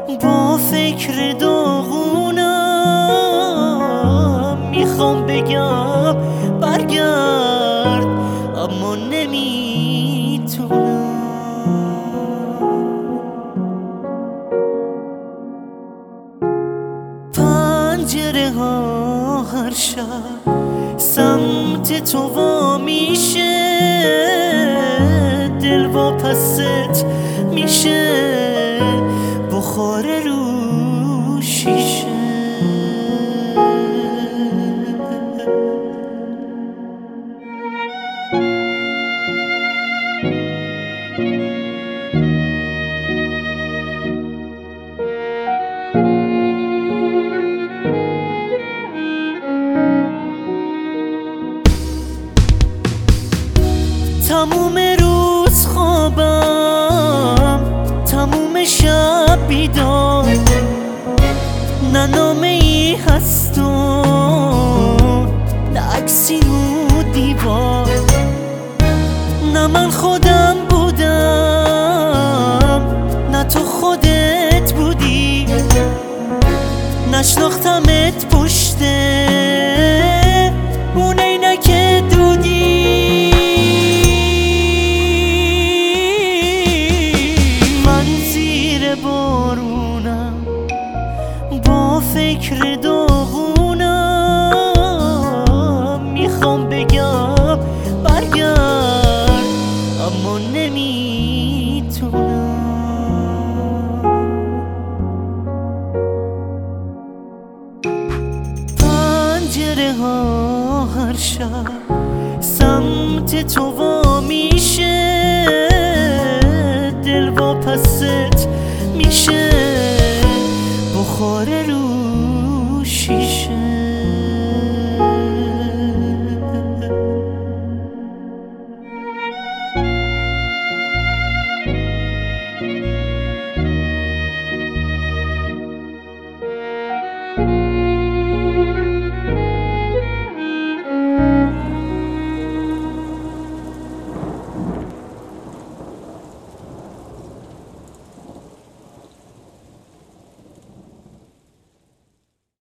با فکر داغونم میخوام بگم برگرد، اما نمیتونم. پنجره ها هر شب سمت تو وا میشه، دل واپست میشه بخار رو شیشه. تموم روز خوابم، تموم شب بیدار، نه نامه ای هست و نه عکسی رو دیوار. نه من خودم بودم نه تو خودت بودی، نشناختمت پشت اون عینک دودی. بارونم با فکر داغونم میخوام بگم برگرد، اما نمیتونم. پنجره ها هر شب سمت تو وا میشه، دل واپست میشه بخار رو